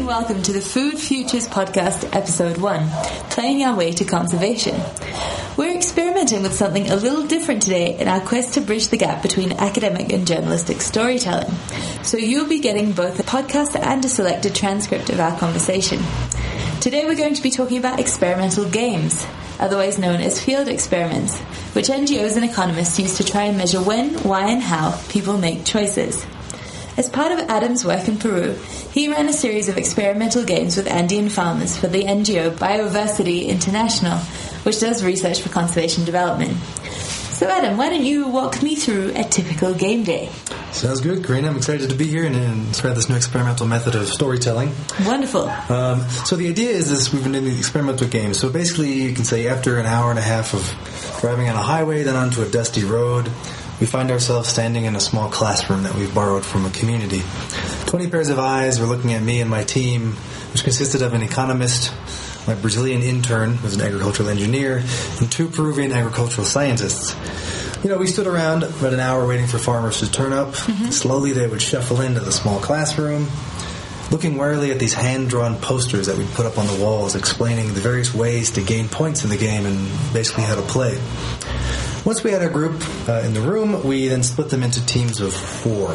welcome to the Food Futures Podcast, Episode 1, Playing Our Way to Conservation. We're experimenting with something a little different today in our quest to bridge the gap between academic and journalistic storytelling. So you'll be getting both a podcast and a selected transcript of our conversation. Today we're going to be talking about experimental games, otherwise known as field experiments, which NGOs and economists use to try and measure when, why and how people make choices. As part of Adam's work in Peru, he ran a series of experimental games with Andean farmers for the NGO Bioversity International, which does research for conservation development. So Adam, why don't you walk me through a typical game day? Sounds good, Karina. I'm excited to be here and try this new experimental method of storytelling. Wonderful. So the idea is this: we've been doing these experimental games. So basically, you can say after an hour and a half of driving on a highway, then onto a dusty road, we find ourselves standing in a small classroom that we've borrowed from a community. 20 pairs of eyes were looking at me and my team, which consisted of an economist, my Brazilian intern, who was an agricultural engineer, and 2 Peruvian agricultural scientists. You know, we stood around about an hour waiting for farmers to turn up. Slowly they would shuffle into the small classroom, looking warily at these hand-drawn posters that we'd put up on the walls explaining the various ways to gain points in the game and basically how to play. Once we had our group in the room, we then split them into teams of 4.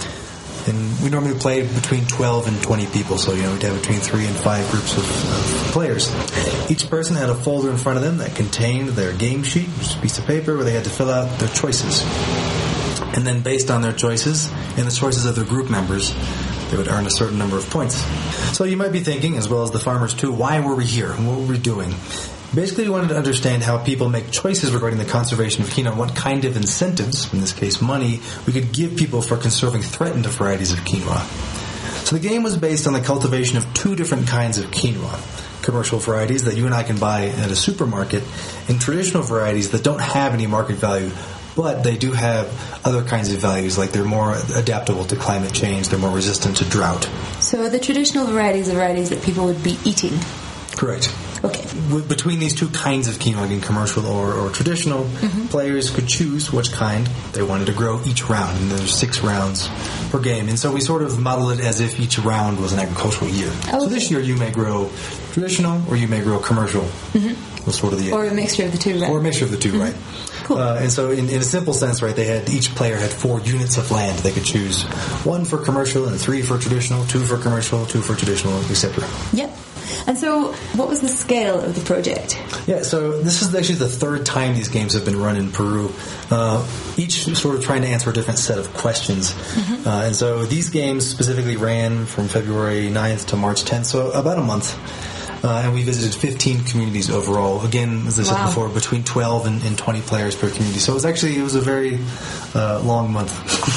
And we normally play between 12 and 20 people, so, we'd have between 3 and 5 groups of players. Each person had a folder in front of them that contained their game sheet, which is a piece of paper where they had to fill out their choices. And then based on their choices and the choices of their group members, they would earn a certain number of points. So you might be thinking, as well as the farmers too, why were we here? What were we doing? Basically, we wanted to understand how people make choices regarding the conservation of quinoa, what kind of incentives, in this case money, we could give people for conserving threatened varieties of quinoa. So the game was based on the cultivation of 2 different kinds of quinoa: commercial varieties that you and I can buy at a supermarket, and traditional varieties that don't have any market value, but they do have other kinds of values, like they're more adaptable to climate change, they're more resistant to drought. So the traditional varieties are varieties that people would be eating? Correct. Okay. Between these 2 kinds of quinoa, again, commercial or traditional, players could choose which kind they wanted to grow each round, and there's 6 rounds per game. And so we sort of model it as if each round was an agricultural year. Okay. So this year you may grow traditional or you may grow commercial. Was sort of the or a mixture of the 2, right? Or a mixture of the 2, right. Cool. And so in a simple sense, right, each player had 4 units of land. They could choose 1 for commercial and 3 for traditional, 2 for commercial, 2 for traditional, etc. Yep. And so, what was the scale of the project? Yeah, so this is actually the 3rd time these games have been run in Peru, each sort of trying to answer a different set of questions. And so these games specifically ran from February 9th to March 10th, so about a month. And we visited 15 communities overall. Again, as I said before, between 12 and 20 players per community. So it was a very long month.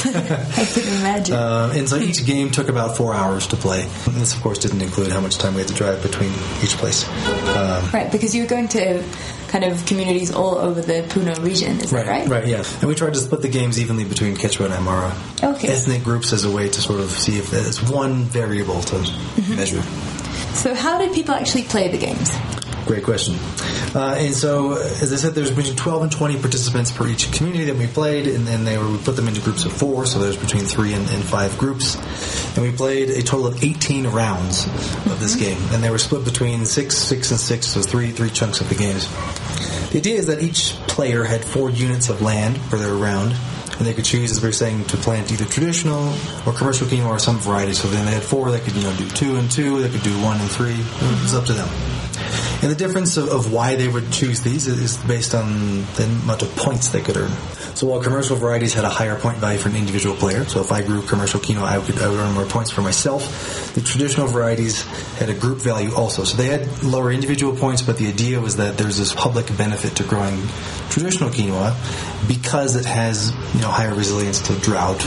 I can imagine. And so each game took about 4 hours to play. And this, of course, didn't include how much time we had to drive between each place. Right, because you were going to kind of communities all over the Puno region, is that right? Right, yeah. And we tried to split the games evenly between Quechua and Aymara. Okay. Ethnic groups as a way to sort of see if there's one variable to measure. So how did people actually play the games? Great question. And so, as I said, there's between 12 and 20 participants per each community that we played, and then we put them into groups of 4, so there's between 3 and 5 groups. And we played a total of 18 rounds of this game, and they were split between 6, and 6, so 3 chunks of the games. The idea is that each player had 4 units of land per their round, and they could choose, as we were saying, to plant either traditional or commercial quinoa or some variety. So then they had 4 that could, do 2 and 2, they could do 1 and 3. It was up to them. And the difference of why they would choose these is based on the amount of points they could earn. So while commercial varieties had a higher point value for an individual player, so if I grew commercial quinoa, I would earn more points for myself. The traditional varieties had a group value also. So they had lower individual points, but the idea was that there's this public benefit to growing traditional quinoa because it has, higher resilience to drought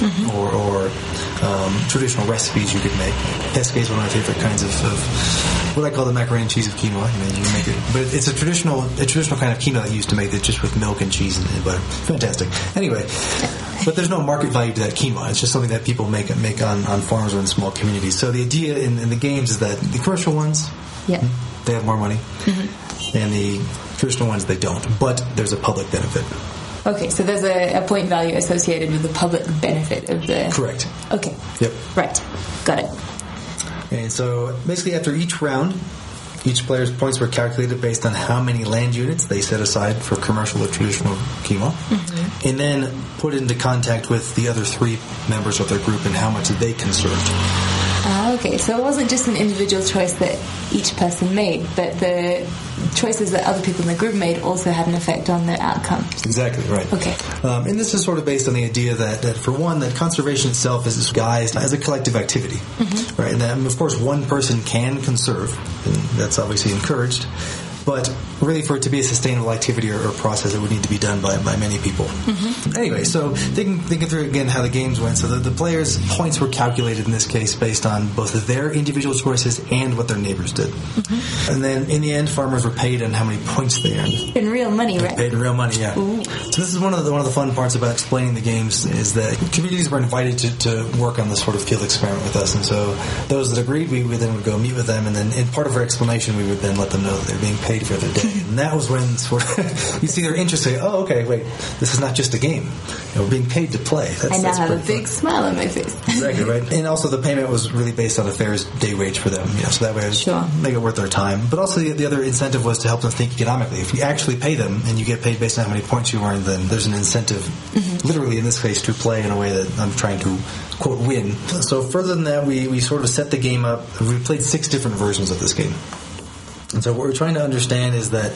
or traditional recipes you could make. Pesque is one of my favorite kinds of what I call the macaroni and cheese of quinoa. You can make it, but it's a traditional kind of quinoa that you used to make it just with milk and cheese and butter. Fantastic. Anyway, but there's no market value to that quinoa. It's just something that people make on farms or in small communities. So the idea in the games is that the commercial ones, they have more money, and the traditional ones, they don't. But there's a public benefit. Okay, so there's a point value associated with the public benefit of the... Correct. Okay. Yep. Right. Got it. And so basically after each round, each player's points were calculated based on how many land units they set aside for commercial or traditional Kima, and then put into contact with the other 3 members of their group and how much they conserved. Okay, so it wasn't just an individual choice that each person made, but the choices that other people in the group made also had an effect on the outcome. Exactly, right. Okay. And this is sort of based on the idea that for one, that conservation itself is disguised as a collective activity, right? And that, of course, one person can conserve, and that's obviously encouraged, but really for it to be a sustainable activity or process, it would need to be done by many people. Anyway, so thinking through again how the games went, so the players' points were calculated in this case based on both their individual choices and what their neighbors did. And then in the end, farmers were paid on how many points they earned. In real money, right? Paid in real money, yeah. Ooh. So this is one of the fun parts about explaining the games is that communities were invited to work on this sort of field experiment with us, and so those that agreed, we then would go meet with them, and then in part of our explanation, we would then let them know that they're being paid for their day. And that was when sort of you see their interest, say, oh, okay, wait, this is not just a game. We're being paid to play. I now have a big smile on my face. Exactly, right? And also the payment was really based on a fair day wage for them, so that way it would make it worth their time. But also the other incentive was to help them think economically. If you actually pay them and you get paid based on how many points you earn, then there's an incentive, literally in this case, to play in a way that I'm trying to, quote, win. So further than that, we sort of set the game up. We played 6 different versions of this game. And so what we're trying to understand is that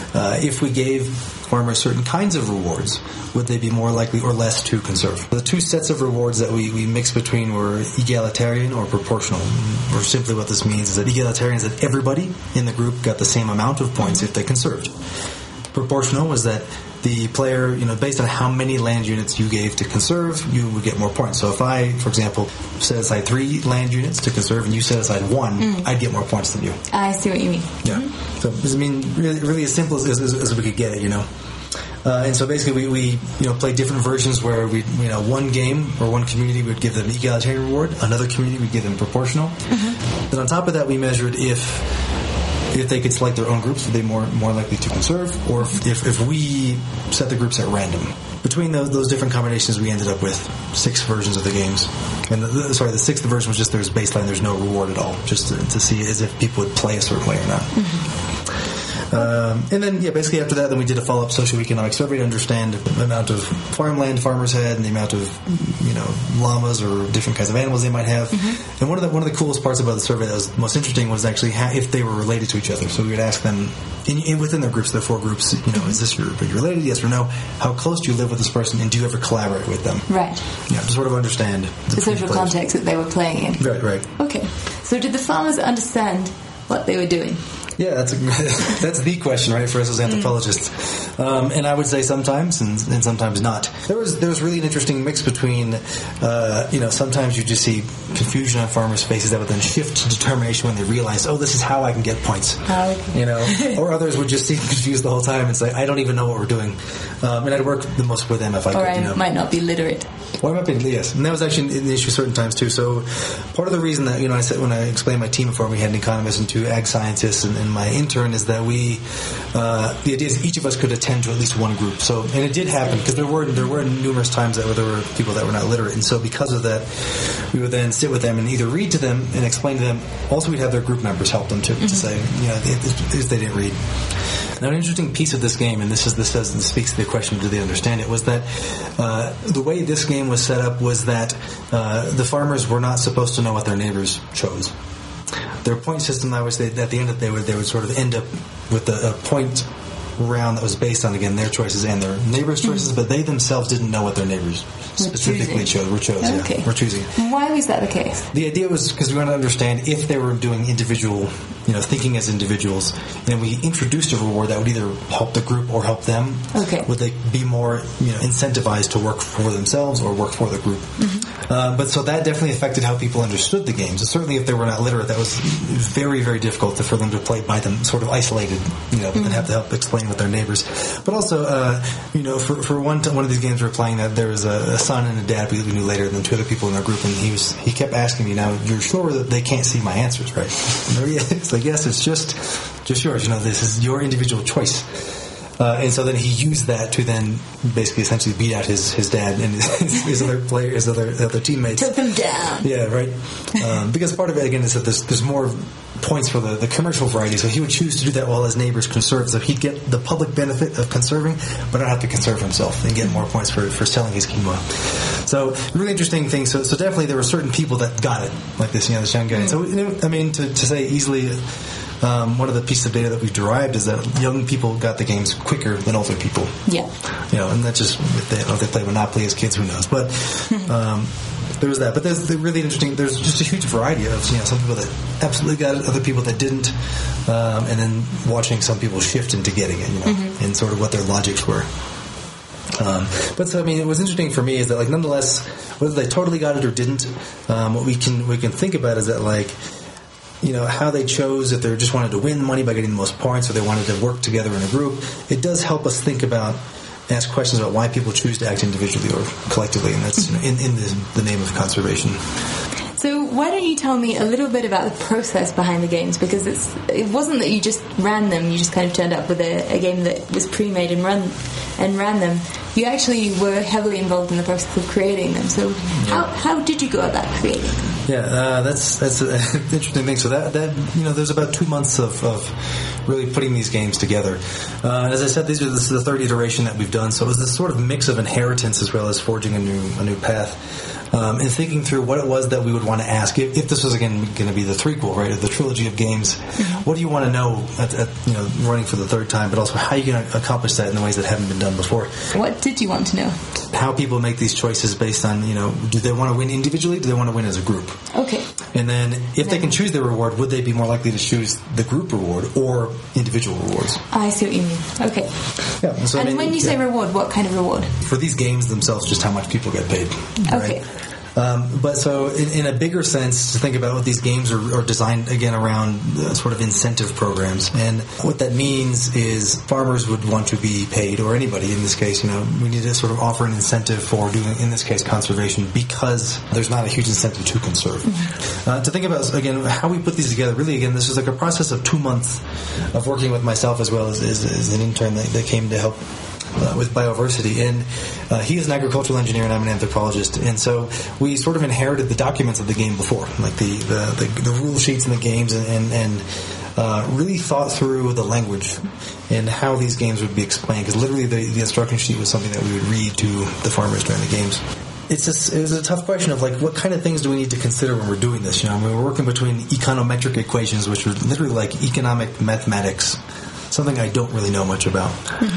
if we gave farmers certain kinds of rewards, would they be more likely or less to conserve? The 2 sets of rewards that we mixed between were egalitarian or proportional. Or simply what this means is that egalitarian is that everybody in the group got the same amount of points if they conserved. Proportional was that the player, based on how many land units you gave to conserve, you would get more points. So if I, for example, set aside 3 land units to conserve and you set aside 1, I'd get more points than you. I see what you mean. Yeah. So this really as simple as we could get it, And so basically we played different versions where we, one game or one community would give them egalitarian reward, another community would give them proportional. Then on top of that we measured if they could select their own groups, were they more likely to conserve, or if we set the groups at random. Between those different combinations, we ended up with 6 versions of the games. And the 6th version was just there's baseline, there's no reward at all, just to see as if people would play a certain way or not. And then, basically after that, then we did a follow-up socioeconomic survey to understand the amount of farmland farmers had and the amount of, llamas or different kinds of animals they might have. And one of the coolest parts about the survey that was most interesting was actually if they were related to each other. So we would ask them, within their groups, there are 4 groups, is this are you related, yes or no? How close do you live with this person, and do you ever collaborate with them? Right. Yeah, to sort of understand the social context that they were playing in. Right. Okay. So did the farmers understand what they were doing? Yeah, that's the question, right, for us as anthropologists. And I would say sometimes and sometimes not. There was really an interesting mix between, sometimes you just see confusion on farmers' faces that would then shift to determination when they realize, oh, this is how I can get points. Or others would just seem confused the whole time and say, I don't even know what we're doing. And I'd work the most with them if I could. Or I might not be literate. Or I might be, yes. And that was actually an issue certain times too. So part of the reason that, I said when I explained my team before, we had an economist and 2 ag scientists and my intern, is that the idea is each of us could attend to at least one group. So, and it did happen because there were numerous times that there were people that were not literate, and so because of that, we would then sit with them and either read to them and explain to them. Also, we'd have their group members help them to say, if they didn't read. Now, an interesting piece of this game, and this speaks to the question, do they understand it, was that the way this game was set up was that the farmers were not supposed to know what their neighbors chose. Their point system, I would say, at the end of the day, they would sort of end up with a point round that was based on, again, their choices and their neighbors' choices, but they themselves didn't know what their neighbors specifically chose. We're choosing. Why was that the case? The idea was because we wanted to understand if they were doing individual, thinking as individuals, and we introduced a reward that would either help the group or help them. Okay. Would they be more, incentivized to work for themselves or work for the group? But so that definitely affected how people understood the games. Certainly, if they were not literate, that was very, very difficult for them to play by them, sort of isolated, and have to help explain with their neighbors. But also, for one of these games we were playing, that there was a son and a dad we knew later, and then 2 other people in our group, and he kept asking me, now, you're sure that they can't see my answers, right? It's like, yes, it's just yours. This is your individual choice. And so then he used that to then basically essentially beat out his dad and his other players, his other teammates. Took them down. Yeah, right. Because part of it, again, is that there's more points for the commercial variety, so he would choose to do that while his neighbors conserve. So he'd get the public benefit of conserving, but not have to conserve himself and get more points for selling his quinoa. So really interesting thing. So definitely there were certain people that got it, like this young guy. So I mean, to say easily, one of the pieces of data that we've derived is that young people got the games quicker than older people. Yeah. And that's just if they play Monopoly as kids, who knows? But there was that. But there's really interesting. There's just a huge variety of some people that absolutely got it, other people that didn't, and then watching some people shift into getting it, and sort of what their logics were. But so I mean, what's interesting for me is that like nonetheless, whether they totally got it or didn't, what we can think about is that like, how they chose, if they just wanted to win money by getting the most points, or they wanted to work together in a group. It does help us think about, ask questions about why people choose to act individually or collectively, and that's in the name of conservation. So why don't you tell me a little bit about the process behind the games? Because it wasn't that you just ran them, you just kind of turned up with a game that was pre-made and ran them. You actually were heavily involved in the process of creating them. So how did you go about creating them? Yeah, that's an interesting thing. So that there's about 2 months of really putting these games together. As I said, this is the third iteration that we've done. So it was this sort of mix of inheritance as well as forging a new path. And thinking through what it was that we would want to ask if this was again going to be the threequel, right, of the trilogy of games. What do you want to know at running for the third time, but also how are you going to accomplish that in the ways that haven't been done before? What did you want to know? How people make these choices based on do they want to win individually? Do they want to win as a group? Okay. And then if they can choose their reward, would they be more likely to choose the group reward or individual rewards? I see what you mean. Okay. Yeah. So, when you say reward, what kind of reward? For these games themselves, just how much people get paid. Okay. Right? But so in a bigger sense, to think about what these games are designed, again, around sort of incentive programs. And what that means is farmers would want to be paid, or anybody in this case, we need to sort of offer an incentive for doing, in this case, conservation, because there's not a huge incentive to conserve. To think about, again, how we put these together, really, again, this was like a process of 2 months of working with myself as well as an intern that came to help with Bioversity, and he is an agricultural engineer and I'm an anthropologist, and so we sort of inherited the documents of the game before, like the rule sheets in the games, and really thought through the language and how these games would be explained, because literally the instruction sheet was something that we would read to the farmers during the games. It was a tough question of like, what kind of things do we need to consider when we're doing this? We're working between econometric equations, which are literally like economic mathematics, something I don't really know much about.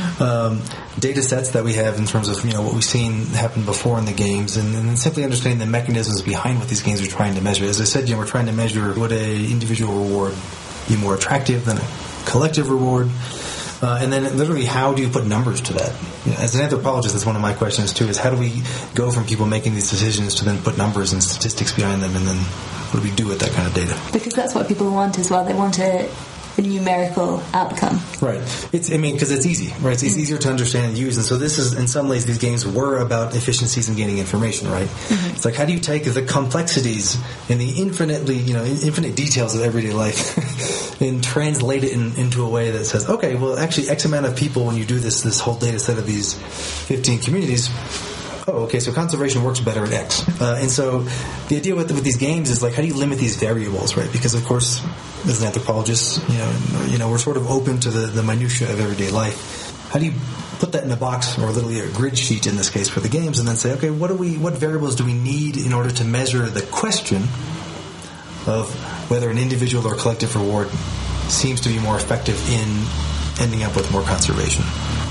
Data sets that we have in terms of what we've seen happen before in the games, and then simply understanding the mechanisms behind what these games are trying to measure. As I said, we're trying to measure would a individual reward be more attractive than a collective reward, and then literally how do you put numbers to that? As an anthropologist, that's one of my questions too, is how do we go from people making these decisions to then put numbers and statistics behind them, and then what do we do with that kind of data? Because that's what people want as well. They want a numerical outcome. Right. Because it's easy, right? It's easier to understand and use. And so this is, in some ways, these games were about efficiencies and gaining information, right? It's like, how do you take the complexities and the infinite details of everyday life and translate it into a way that says, okay, well, actually, X amount of people, when you do this whole data set of these 15 communities, so conservation works better at X. And so the idea with these games is like, how do you limit these variables, right? Because, of course, as an anthropologist, we're sort of open to the minutia of everyday life. How do you put that in a box, or literally a grid sheet in this case for the games, and then say, okay, what variables do we need in order to measure the question of whether an individual or collective reward seems to be more effective in ending up with more conservation?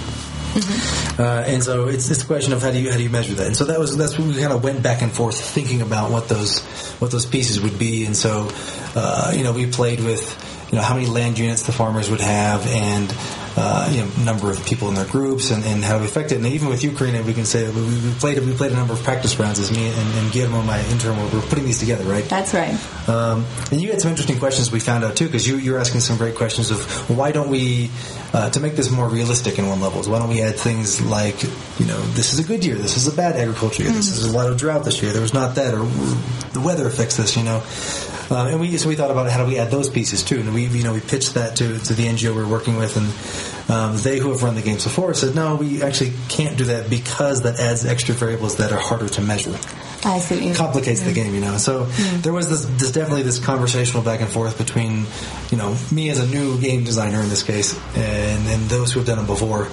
And so it's a question of how do you measure that, and so that's what we kind of went back and forth thinking about what those pieces would be, and so we played with how many land units the farmers would have, and number of people in their groups, and how to affect it. And even with you, Karina, we can say that we played a number of practice rounds as me and Guillermo, my intern, we're putting these together, right? That's right. And you had some interesting questions we found out too, because you're asking some great questions of, well, why don't we, to make this more realistic in one level, why don't we add things like, this is a good year, this is a bad agriculture year, this is a lot of drought this year, there was not that, or the weather affects this, And we thought about how do we add those pieces too, and we pitched that to the NGO we're working with, and they who have run the games before said no, we actually can't do that because that adds extra variables that are harder to measure. I see. Complicates the game, So there was this definitely this conversational back and forth between, me as a new game designer in this case, and those who have done it before.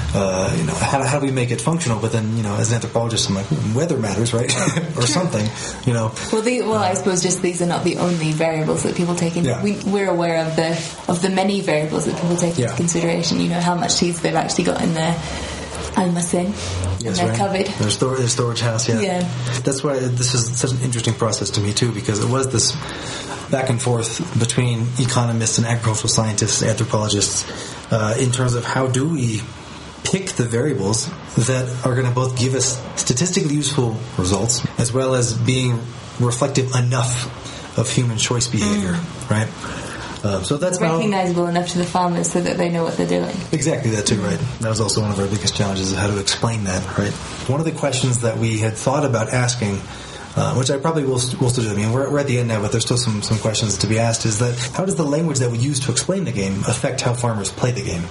How do we make it functional? But then, as an anthropologist, I'm like, weather matters, right? Or something, Well, I suppose just these are not the only variables that people take into. Yeah. We're aware of the many variables that people take into consideration. How much teeth they've actually got in their almacén. Yes, and they're right. covered. Their storage house, Yeah. That's why this is such an interesting process to me too, because it was this back and forth between economists and agricultural scientists, anthropologists, in terms of how do we pick the variables that are going to both give us statistically useful results as well as being reflective enough of human choice behavior, right? So that's recognizable enough to the farmers so that they know what they're doing. Exactly that too, right? That was also one of our biggest challenges, is how to explain that, right? One of the questions that we had thought about asking, which I probably will still do. I mean, we're at the end now, but there's still some questions to be asked, is that how does the language that we use to explain the game affect how farmers play the game?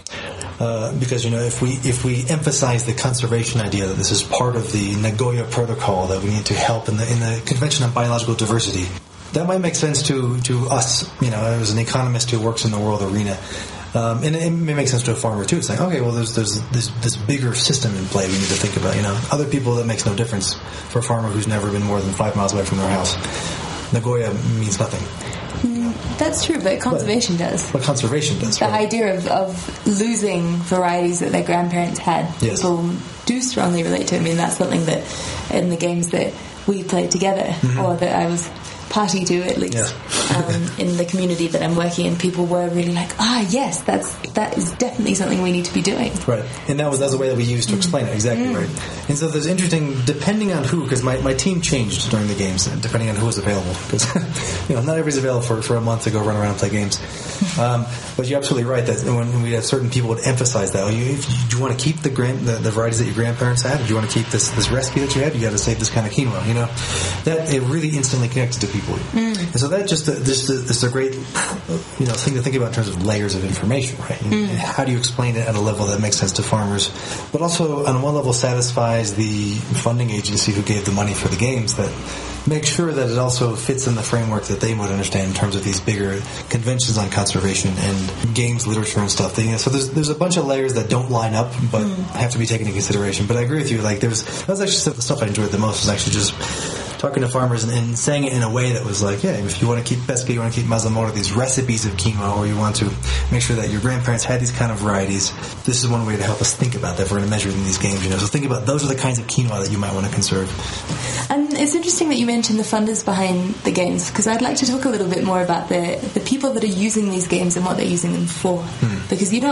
Because if we emphasize the conservation idea that this is part of the Nagoya Protocol, that we need to help in the Convention on Biological Diversity, that might make sense to us, as an economist who works in the world arena. And it may make sense to a farmer too. It's like, okay, well, there's this bigger system in play we need to think about. Other people, that makes no difference. For a farmer who's never been more than 5 miles away from their house, Nagoya means nothing. That's true, but conservation does. But conservation does. The right? idea of losing varieties that their grandparents had, yes. People do strongly relate to. I mean, that's something that in the games that we played together, or that I was party to at least, in the community that I'm working in, people were really like, yes, that is definitely something we need to be doing. Right, and that was a way that we used to explain it, exactly right. And so there's interesting, depending on who, because my team changed during the games, depending on who was available, because not everybody's available for a month to go run around and play games. But you're absolutely right that when we have certain people would emphasize that, do you want to keep the varieties that your grandparents had, or do you want to keep this recipe that you had? You got to save this kind of quinoa, that it really instantly connected to people. And so that just is a great thing to think about in terms of layers of information, right? And how do you explain it at a level that makes sense to farmers, but also on one level satisfies the funding agency who gave the money for the games, that make sure that it also fits in the framework that they would understand in terms of these bigger conventions on conservation and games literature and stuff. So there's a bunch of layers that don't line up but have to be taken into consideration. But I agree with you. That was actually the stuff I enjoyed the most, was actually just talking to farmers and saying it in a way that was like, yeah, if you want to keep pesca, you want to keep mazamorra, these recipes of quinoa, or you want to make sure that your grandparents had these kind of varieties, this is one way to help us think about that if we're going to measure it in these games. So think about, those are the kinds of quinoa that you might want to conserve. And it's interesting that you mentioned the funders behind the games, because I'd like to talk a little bit more about the people that are using these games and what they're using them for. Because you're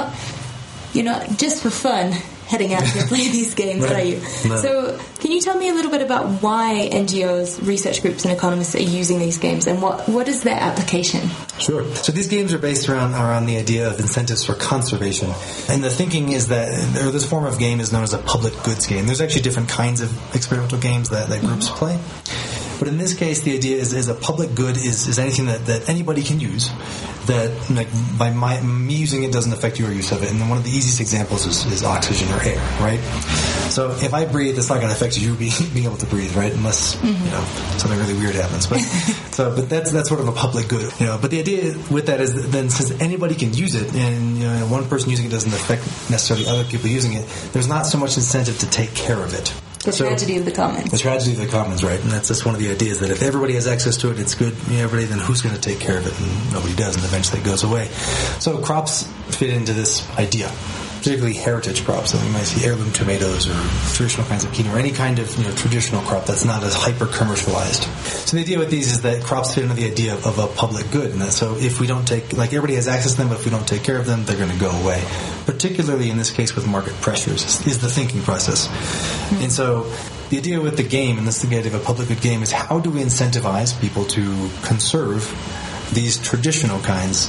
not just for fun heading out to play these games, are you? No. So can you tell me a little bit about why NGOs, research groups and economists are using these games, and what is their application? Sure. So these games are based around the idea of incentives for conservation. And the thinking is that this form of game is known as a public goods game. There's actually different kinds of experimental games that groups play. But in this case, the idea is a public good is anything that anybody can use, that by me using it doesn't affect your use of it. And one of the easiest examples is oxygen or air, right? So if I breathe, it's not going to affect you being able to breathe, right? Unless something really weird happens. But that's sort of a public good, But the idea with that is that then, since anybody can use it, and one person using it doesn't affect necessarily other people using it, there's not so much incentive to take care of it. The tragedy of the commons. The tragedy of the commons, right? And that's just one of the ideas, that if everybody has access to it, it's good. Everybody, then who's going to take care of it? And nobody does, and eventually it goes away. So crops fit into this idea, particularly heritage crops. So you might see heirloom tomatoes or traditional kinds of quinoa, or any kind of traditional crop that's not as hyper-commercialized. So the idea with these is that crops fit into the idea of a public good, and that so if we don't everybody has access to them, but if we don't take care of them, they're going to go away. Particularly in this case with market pressures is the thinking process. And so the idea with the game, and this is the idea of a public good game, is how do we incentivize people to conserve these traditional kinds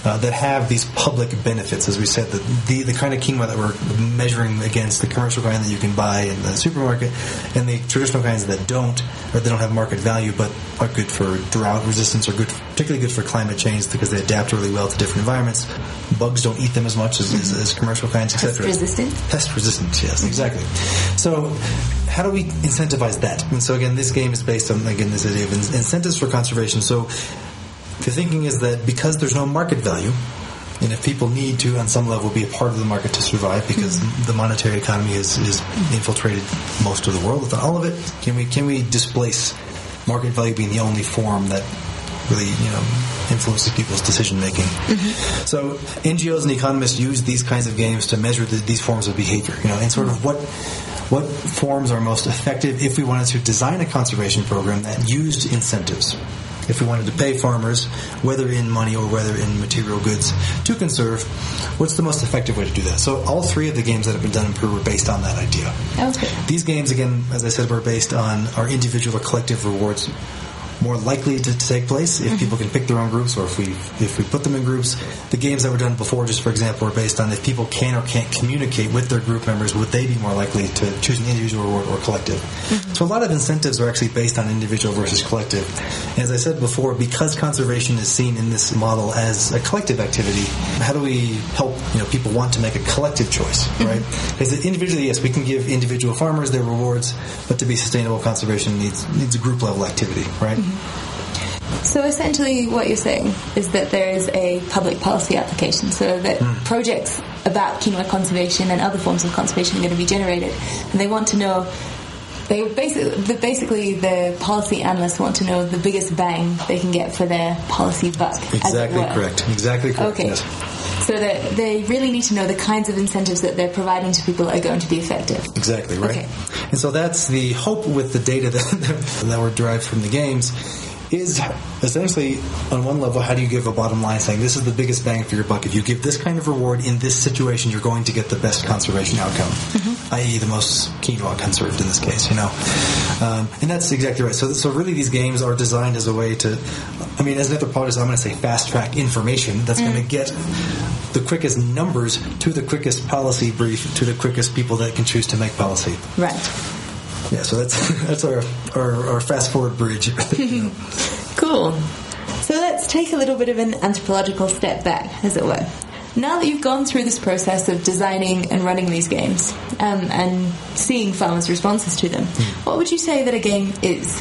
that have these public benefits, as we said, the kind of quinoa that we're measuring against the commercial kind that you can buy in the supermarket, and the traditional kinds that don't, or they don't have market value, but are good for drought resistance, or particularly good for climate change because they adapt really well to different environments. Bugs don't eat them as much as commercial kinds, etc. Pest resistant? Pest resistant, yes, exactly. So how do we incentivize that? And so again, this game is based on, again, this idea of incentives for conservation. So the thinking is that because there's no market value, and if people need to, on some level, be a part of the market to survive, because the monetary economy is infiltrated most of the world, if not all of it, can we displace market value being the only form that really, influences people's decision making? So NGOs and economists use these kinds of games to measure these forms of behavior, and sort of what forms are most effective if we wanted to design a conservation program that used incentives. If we wanted to pay farmers, whether in money or whether in material goods, to conserve, what's the most effective way to do that? So all three of the games that have been done in Peru were based on that idea. Okay. These games, again, as I said, were based on our individual or collective rewards more likely to take place if people can pick their own groups, or if we put them in groups. The games that were done before, just for example, were based on if people can or can't communicate with their group members, would they be more likely to choose an individual reward or collective? So a lot of incentives are actually based on individual versus collective. And as I said before, because conservation is seen in this model as a collective activity, how do we help people want to make a collective choice, right? Because individually, yes, we can give individual farmers their rewards, but to be sustainable, conservation needs a group level activity, right? So essentially what you're saying is that there is a public policy application, so that projects about quinoa conservation and other forms of conservation are going to be generated, and they want to know, basically the policy analysts want to know the biggest bang they can get for their policy buck. Exactly correct. Okay. Yes. So that they really need to know the kinds of incentives that they're providing to people are going to be effective. Exactly, right. Okay. And so that's the hope with the data that were derived from the games, is essentially, on one level, how do you give a bottom line saying this is the biggest bang for your buck? If you give this kind of reward in this situation, you're going to get the best conservation outcome, i.e. the most quinoa conserved in this case, And that's exactly right. So really these games are designed as a way to, as an anthropologist, I'm going to say fast-track information that's going to get the quickest numbers to the quickest policy brief to the quickest people that can choose to make policy. Right. Yeah, so that's our fast-forward bridge. Cool. So let's take a little bit of an anthropological step back, as it were. Now that you've gone through this process of designing and running these games, and seeing farmers' responses to them, what would you say that a game is?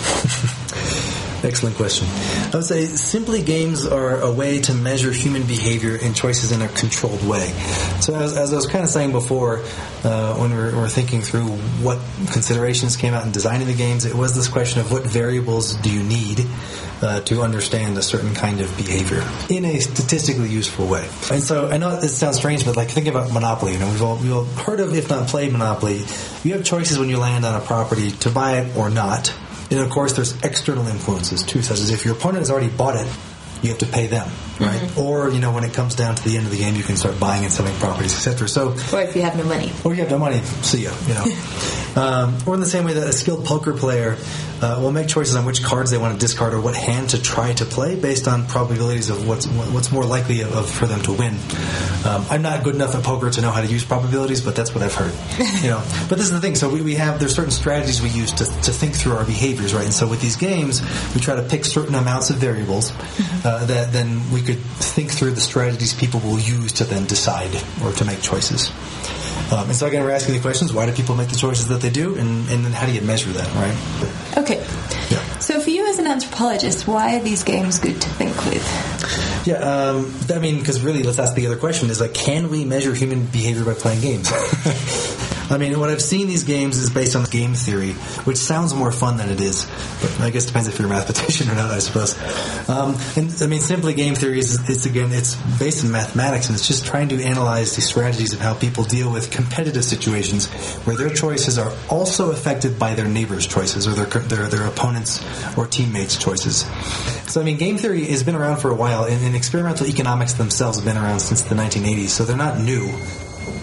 Excellent question. I would say simply games are a way to measure human behavior and choices in a controlled way. So as I was kind of saying before, when we were thinking through what considerations came out in designing the games, it was this question of what variables do you need to understand a certain kind of behavior in a statistically useful way. And so I know this sounds strange, but think about Monopoly. We've all heard of, if not played Monopoly. You have choices when you land on a property to buy it or not. And of course, there's external influences too, such as if your opponent has already bought it, you have to pay them, right? Or, when it comes down to the end of the game, you can start buying and selling properties, etc. So, or if you have no money. Or you have no money, see ya, Or in the same way that a skilled poker player will make choices on which cards they want to discard or what hand to try to play based on probabilities of what's more likely for them to win. I'm not good enough at poker to know how to use probabilities, but that's what I've heard. But this is the thing. So there's certain strategies we use to think through our behaviors, right? And so with these games, we try to pick certain amounts of variables that then we could think through the strategies people will use to then decide or to make choices. And so again, we're asking the questions, why do people make the choices that they do? And then how do you measure that, right? Okay. Yeah. So for you as an anthropologist, why are these games good to think with? Yeah, because really, let's ask the other question is can we measure human behavior by playing games? What I've seen these games is based on game theory, which sounds more fun than it is. But I guess it depends if you're a mathematician or not, I suppose. Simply game theory is it's based in mathematics, and it's just trying to analyze the strategies of how people deal with competitive situations where their choices are also affected by their neighbors' choices or their opponents' or teammates' choices. So, game theory has been around for a while, and experimental economics themselves have been around since the 1980s, so they're not new.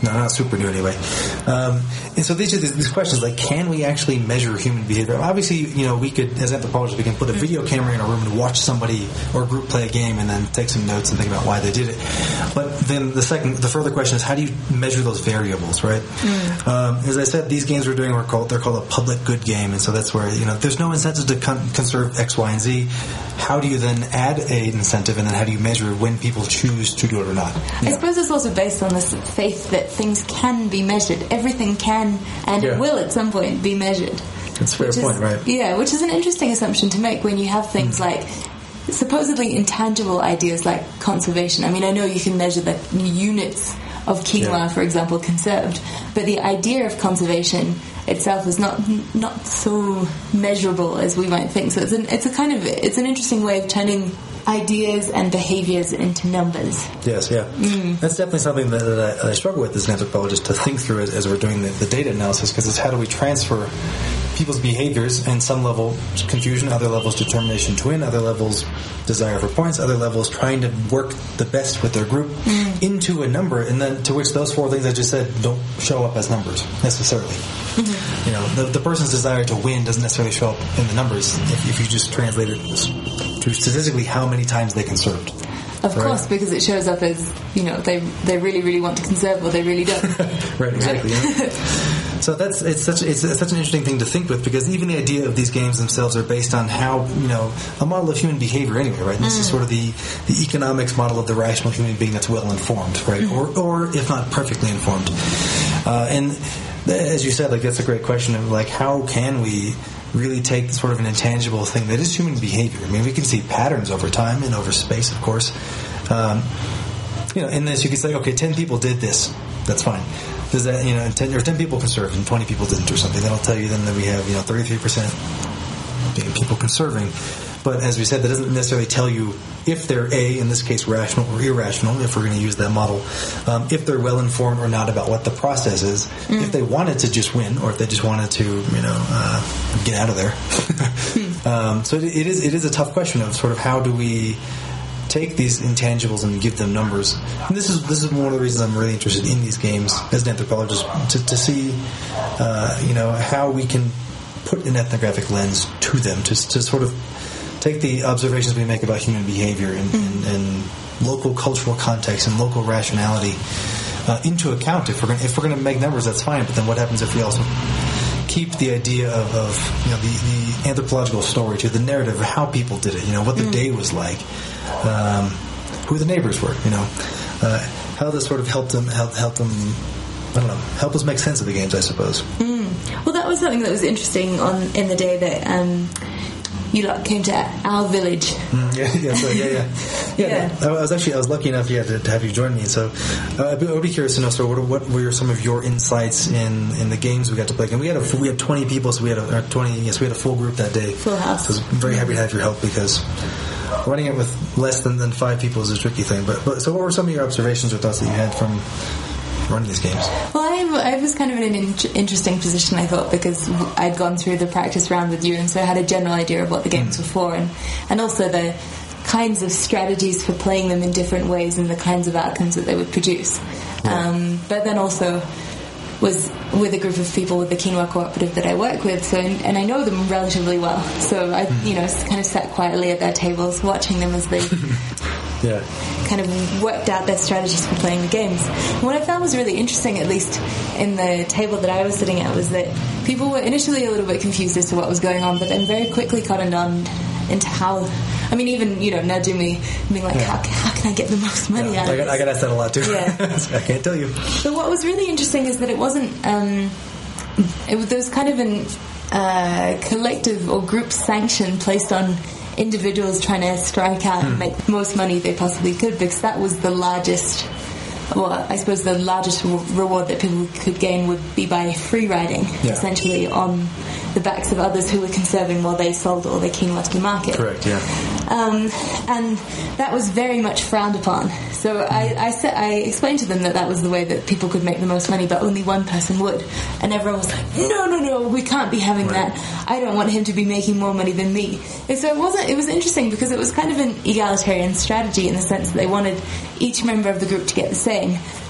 not super new anyway. And so these are these questions like, can we actually measure human behavior? Obviously, we could, as anthropologists, we can put a video camera in a room and watch somebody or a group play a game and then take some notes and think about why they did it. But then the further question is, how do you measure those variables, right? As I said, these games we're doing, they're called a public good game, and so that's where, there's no incentive to conserve X, Y, and Z. How do you then add an incentive, and then how do you measure when people choose to do it or not? I suppose it's also based on this faith that things can be measured. Everything can and it will at some point be measured. That's a fair point, right? Yeah, which is an interesting assumption to make when you have things like supposedly intangible ideas like conservation. I mean, I know you can measure the units of quinoa, for example, conserved, but the idea of conservation itself is not so measurable as we might think. So it's an interesting way of turning ideas and behaviors into numbers. Yes, yeah. That's definitely something that I struggle with as an anthropologist to think through as we're doing the data analysis, because it's how do we transfer people's behaviors, and some level confusion, other levels determination to win, other levels desire for points, other levels trying to work the best with their group into a number, and then to which those four things I just said don't show up as numbers necessarily. The person's desire to win doesn't necessarily show up in the numbers if you just translate it to statistically how many times they conserved. Of course, because it shows up as, they really, really want to conserve, or they really don't. Right, exactly. So it's such an interesting thing to think with, because even the idea of these games themselves are based on how, a model of human behavior anyway, right? And this is sort of the economics model of the rational human being that's well informed, right? Or if not perfectly informed. And as you said, that's a great question of how can we really take sort of an intangible thing that is human behavior. I mean, we can see patterns over time and over space, of course. In this, you can say, okay, 10 people did this. That's fine. Does that, 10 people conserved and 20 people didn't or something? That'll tell you then that we have, 33% people conserving. But as we said, that doesn't necessarily tell you if they're in this case, rational or irrational, if we're going to use that model, if they're well informed or not about what the process is, if they wanted to just win, or if they just wanted to, get out of there. So it is a tough question of sort of how do we take these intangibles and give them numbers. And this is one of the reasons I'm really interested in these games as an anthropologist, to see how we can put an ethnographic lens to them, to sort of take the observations we make about human behavior and local cultural context and local rationality into account. If we're going to make numbers, that's fine. But then what happens if we also keep the idea of the anthropological story, to the narrative of how people did it, what the day was like, who the neighbors were, how this sort of helped them, I don't know, help us make sense of the games, I suppose. Well, that was something that was interesting in the day that you lot came to our village. Yeah. I was lucky enough, to have you join me. So I would be curious to know. So what were some of your insights in the games we got to play? And we had 20 people, so we had a full group that day. Full house. So I was very happy to have your help, because running it with less than 5 people is a tricky thing. But so what were some of your observations or thoughts that you had from running these games? Well, I was kind of in an interesting position, I thought, because I'd gone through the practice round with you, and so I had a general idea of what the games were for, and also the kinds of strategies for playing them in different ways and the kinds of outcomes that they would produce. But then also was with a group of people with the quinoa cooperative that I work with, and I know them relatively well. So I, kind of sat quietly at their tables, watching them as they kind of worked out their strategies for playing the games. And what I found was really interesting, at least in the table that I was sitting at, was that people were initially a little bit confused as to what was going on, but then very quickly cottoned on into how. I mean, even, Najumi being like, how can I get the most money out of this? I got asked that a lot too. Yeah. I can't tell you. But what was really interesting is that it wasn't, there was kind of an collective or group sanction placed on individuals trying to strike out and make the most money they possibly could, because that was the largest, I suppose the largest reward that people could gain would be by free riding, essentially on the backs of others who were conserving while they sold all their quinoa to the market. Correct, yeah. And that was very much frowned upon. So I explained to them that was the way that people could make the most money, but only one person would. And everyone was like, no, we can't be having that. I don't want him to be making more money than me. And so it was interesting, because it was kind of an egalitarian strategy in the sense that they wanted each member of the group to get the same.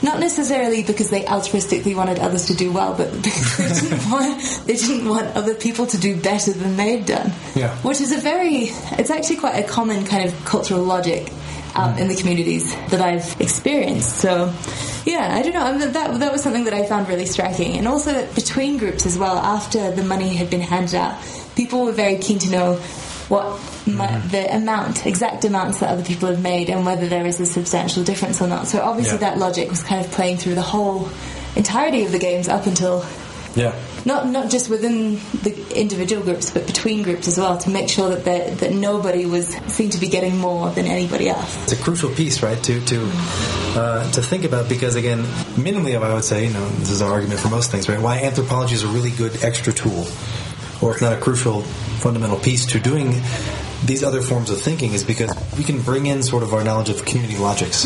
Not necessarily because they altruistically wanted others to do well, but because they didn't want other people to do better than they'd done. Yeah. Which is it's actually quite a common kind of cultural logic in the communities that I've experienced. So, yeah, I don't know. That was something that I found really striking. And also that between groups as well, after the money had been handed out, people were very keen to know what the exact amounts that other people have made and whether there is a substantial difference or not. So obviously that logic was kind of playing through the whole entirety of the games up until... Yeah. Not just within the individual groups, but between groups as well, to make sure that nobody seemed to be getting more than anybody else. It's a crucial piece, right, to think about, because again, minimally, I would say, this is our argument for most things, right? Why anthropology is a really good extra tool, or if not a crucial fundamental piece to doing these other forms of thinking, is because we can bring in sort of our knowledge of community logics.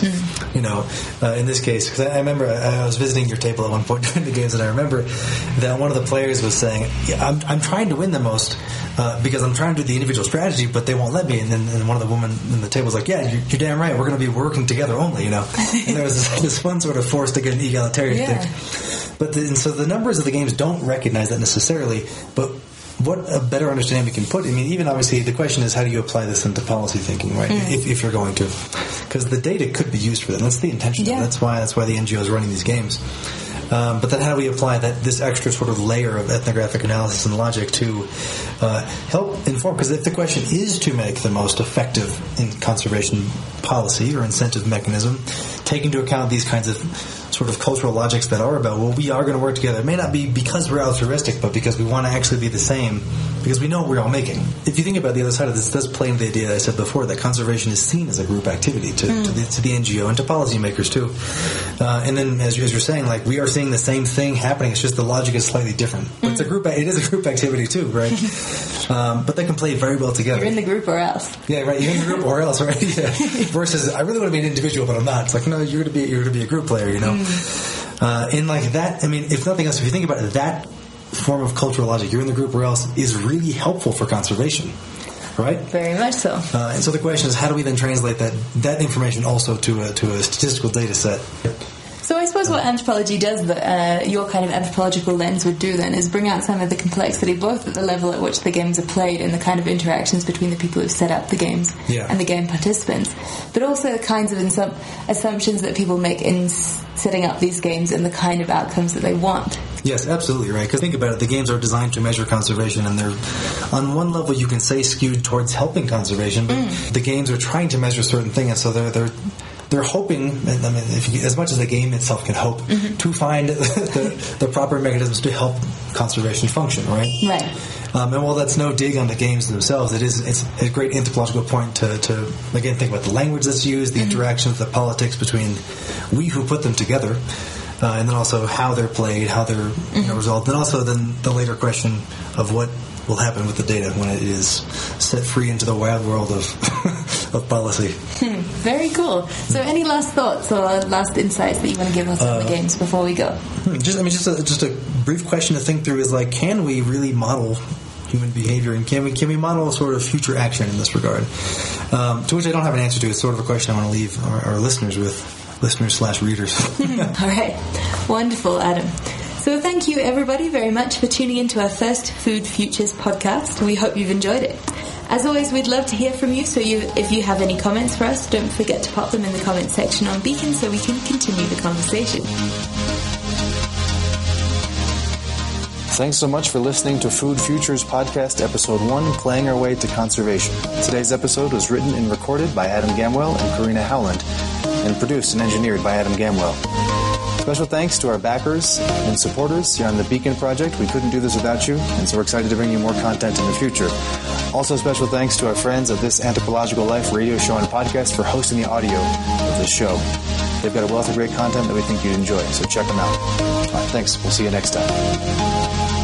In this case, because I remember I was visiting your table at one point during the games, and I remember that one of the players was saying, I'm trying to win the most because I'm trying to do the individual strategy, but they won't let me. And then one of the women in the table was like, yeah, you're damn right, we're going to be working together only, And there was this fun sort of force to get an egalitarian thing. But so the numbers of the games don't recognize that necessarily, but what a better understanding we can put. I mean, even obviously the question is, how do you apply this into policy thinking, right? If you're going to, because the data could be used for that. That's the intention. Yeah. That's why the NGO is running these games. But then how do we apply this extra sort of layer of ethnographic analysis and logic to help inform? Because if the question is to make the most effective in conservation policy or incentive mechanism, take into account these kinds of sort of cultural logics that are about, well, we are going to work together. It may not be because we're altruistic, but because we want to actually be the same, because we know what we're all making. If you think about the other side of this, it does play into the idea that I said before, that conservation is seen as a group activity to the NGO and to policymakers too. And then, as you're saying, like, we are seeing the same thing happening. It's just the logic is slightly different. But it is a group activity too, right? But they can play very well together. You're in the group or else. Yeah, right. You're in the group or else, right? Yeah. Versus, I really want to be an individual, but I'm not. It's like, no, you're going to be a group player, In like that, I mean, if nothing else, if you think about it, that form of cultural logic, you're in the group or else, is really helpful for conservation, right? Very much so. And so the question is, how do we then translate that information also to a statistical data set? So I suppose what anthropology does, your kind of anthropological lens would do then, is bring out some of the complexity, both at the level at which the games are played and the kind of interactions between the people who set up the games and the game participants, but also the kinds of assumptions that people make in setting up these games and the kind of outcomes that they want. Yes, absolutely right. Because think about it, the games are designed to measure conservation, and they're, on one level, you can say skewed towards helping conservation, but the games are trying to measure certain things, and so they're hoping, I mean, as much as the game itself can hope, to find the proper mechanisms to help conservation function, right? Right. And while that's no dig on the games themselves, it's a great anthropological point to again think about the language that's used, the interactions, the politics between we who put them together, and then also how they're played, how they're resolved, and also then the later question of what will happen with the data when it is set free into the wild world of policy. Very cool. So any last thoughts or last insights that you want to give us on the games before we go? Just a brief question to think through is, like, can we really model human behavior, and can we model sort of future action in this regard? To which I don't have an answer to. It's sort of a question I want to leave our listeners with, listeners/readers. All right. Wonderful, Adam. So thank you, everybody, very much for tuning into our first Food Futures podcast. We hope you've enjoyed it. As always, we'd love to hear from you, so if you have any comments for us, don't forget to pop them in the comments section on Beacon so we can continue the conversation. Thanks so much for listening to Food Futures Podcast, Episode 1, Playing Our Way to Conservation. Today's episode was written and recorded by Adam Gamwell and Karina Howland, and produced and engineered by Adam Gamwell. Special thanks to our backers and supporters here on the Beacon Project. We couldn't do this without you, and so we're excited to bring you more content in the future. Also, special thanks to our friends at This Anthropological Life radio show and podcast for hosting the audio of this show. They've got a wealth of great content that we think you'd enjoy, so check them out. All right, thanks. We'll see you next time.